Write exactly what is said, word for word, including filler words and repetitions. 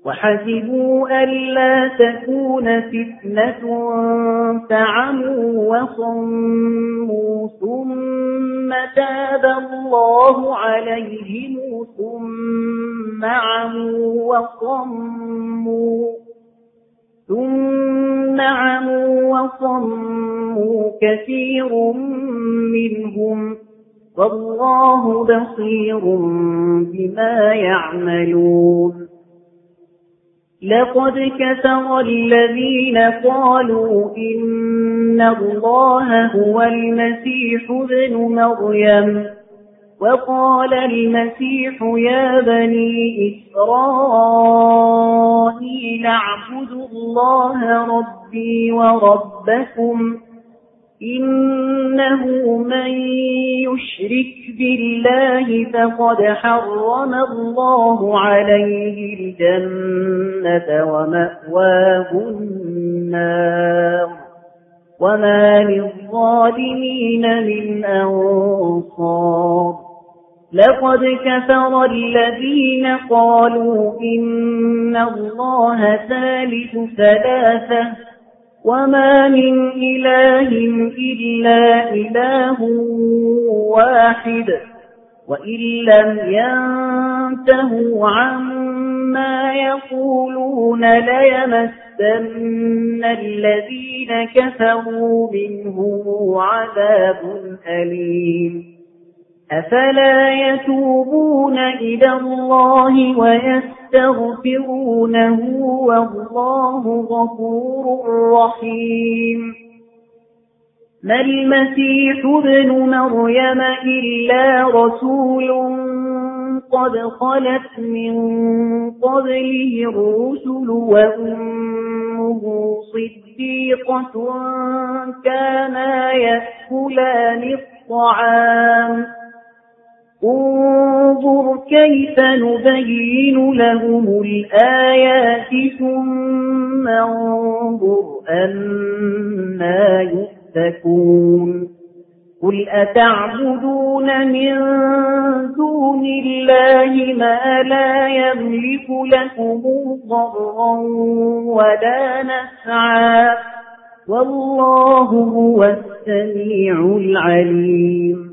وحسبوا ألا تكون فتنة فعموا وصموا ثم تاب الله عليهم ثم عموا وصموا ثم عموا وصموا كثير منهم والله بصير بما يعملون. لقد كفر الذين قالوا إن الله هو المسيح ابن مريم وقال المسيح يا بني إسرائيل اعبدوا الله ربي وربكم إنه من يشرك بالله فقد حرم الله عليه الجنة ومأواه النار وما للظالمين من أنصار. لقد كفر الذين قالوا إن الله ثالث ثلاثة وما من إله إلا إله واحد وإن لم ينتهوا عما يقولون ليمسن الذين كفروا منهم عذاب أليم. أفلا يتوبون إلى الله ويستغفرونه والله غفور رحيم. ما المسيح ابن مريم إلا رسول قد خلت من قبله الرسل وأمه صديقة كانا يأكلان الطعام انظر كيف نبين لهم الآيات ثم انظر أنا يؤفكون. قل أتعبدون من دون الله ما لا يملك لكم ضرا ولا نفعا والله هو السميع العليم.